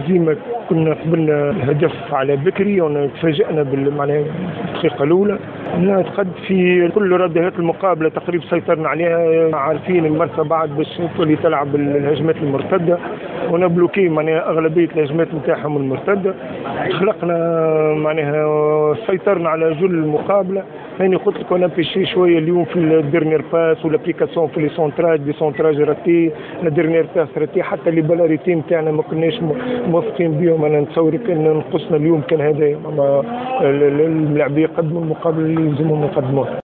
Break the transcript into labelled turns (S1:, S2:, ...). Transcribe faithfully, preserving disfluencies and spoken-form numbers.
S1: ديما كنا قبلنا الهدف على بكري وتفاجأنا بالمعنى الدقيقة الأولى. نعتقد في كل ردهات المقابلة تقريبا سيطرنا عليها، عارفين المرسى بعد باش تولي تلعب الهجمات المرتدة ونبلوكي معناها أغلبية الهجمات نتاعهم المرتدة. خلقنا معناها سيطرنا على جل المقابلة. يعني قلت لك انا بيشي شويه اليوم في الديرنيير باس والابليكاسيون في لي سونتراج دي سونتراج راتي لا ديرنيير باس راتي، حتى لي بالاريتي نتاعنا ما كناش موفقين بهم. انا نتصور كان نقصنا اليوم كان هذا اللاعبين يقدموا المقابله اللي يلزمهم يقدموها.